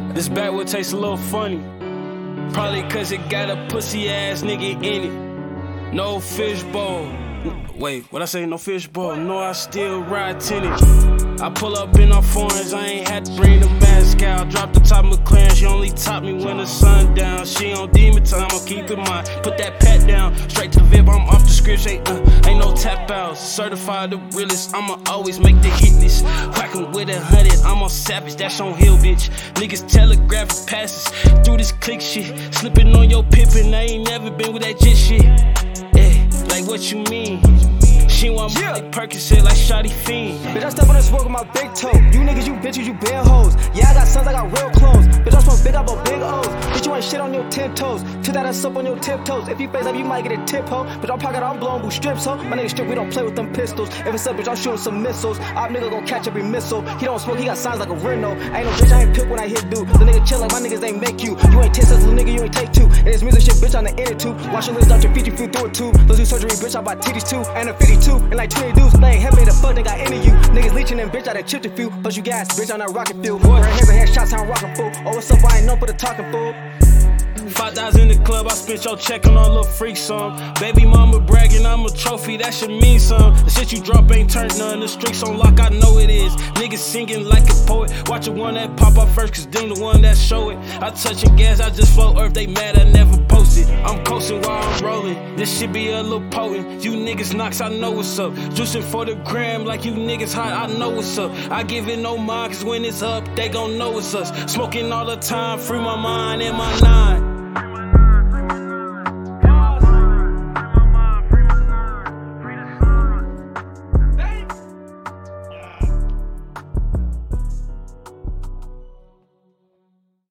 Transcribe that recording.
This backwood tastes a little funny. Probably cause it got a pussy ass nigga in it. No fishbowl. Wait, what I say? No fishbowl. No, I still ride tennis. I pull up in our foreigns, I ain't had to bring the mask out. Drop the top of McLaren, she only top me when the sun down. She on demon time, I'll keep in mind. Put that pat down, straight to the VIP, I'm off the script. Ain't no tap outs. Certified the realest, I'ma always make the hit list. Whackin' with 100, I'm on savage, that's on hill, bitch. Niggas telegraphic passes through this click shit. Slipping on your pippin', I ain't never been with that jit shit. Like what you mean? She want me like Percocet, like Shotty Fiend. Bitch, I step on the smoke with my big toe. You niggas, you bitches, you bare hoes. Yeah, I got sons, I got real clothes. Bitch, I smoke big, I bought big O's. Bitch, you ain't shit on your 10 toes. Took that ass up on your tiptoes. If you face up, you might get a tip hoe. Bitch, I'm pocket, I'm blowing blue strips, ho. My nigga strip, we don't play with them pistols. If it's up, bitch, I'm shooting some missiles. Op nigga gon' catch every missile. He don't smoke, he got signs like a Renault. Ain't no bitch, I ain't pick when I hit dude. The nigga chill like my niggas ain't make you. You ain't taste us, little nigga, you ain't take two. And this music shit, bitch, on the inner too. Watch your list out your feet, you flew through it too. Those do surgery, bitch, I bought titties too. And a 52, and like 20 dudes. They ain't heavy the fuck, they got into you. Niggas leeching and bitch, I done chipped a few. Plus you gas, bitch, I'm not rockin' fuel. Right hands and headshots, I'm rockin' fool. Oh, what's up, I ain't known for the talking fool. 5,000 in the club, I spent your check on all little freak song. Baby mama bragging, I'm a trophy, that should mean something. The shit you drop ain't turned none, the streaks on lock, I know it is. Niggas singing like a poet, watch the one that pop up first, cause them the one that show it. I touchin' gas, I just float earth, they mad I never posted. I'm coasting while I'm rolling, this shit be a little potent. You niggas knocks, I know what's up. Juicing for the gram like you niggas hot, I know what's up. I give it no mind, cause when it's up, they gon' know it's us. Smoking all the time, free my mind and my nine.